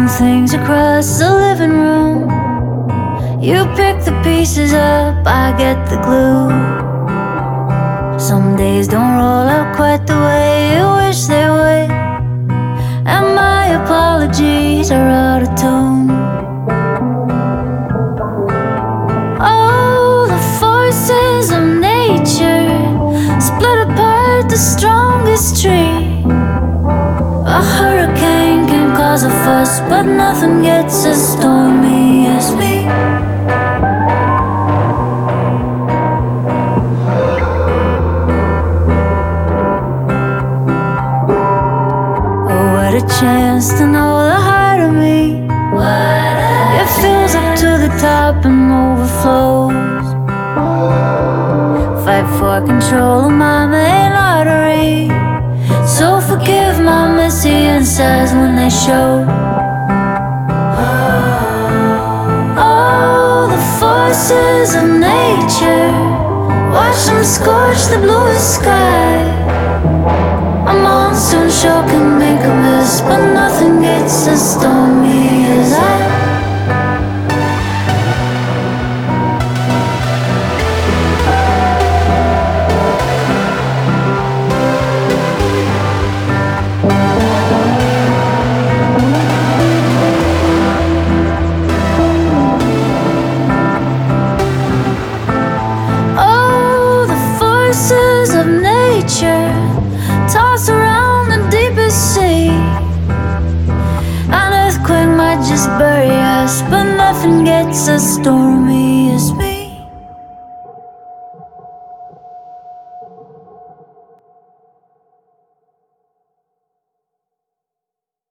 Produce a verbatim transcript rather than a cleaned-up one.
Throwing things across the living room. You pick the pieces up, I get the glue. Some days don't roll out quite the way you wish they would, and my apologies are out of tune. Oh, the forces of nature split apart the strongest tree. A hurricane can cause a fuss, but nothing gets as stormy as me. Oh, what a chance to know the heart of me. It fills up to the top and overflows. Fight for control of my main artery. So forgive my messy insides when they show. Oh, the forces of nature, watch them scorch the bluest sky. A monsoon show can make a mess, but nothing gets as stormy as I. Forces of nature toss around the deepest sea. An earthquake might just bury us, but nothing gets as stormy